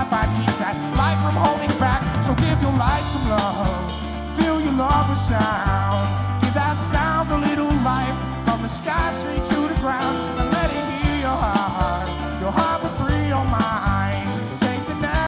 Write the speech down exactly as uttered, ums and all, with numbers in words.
Wi-Fi keeps that light from holding back. So give your light some love, fill your love with sound. Give that sound a little life from the sky straight to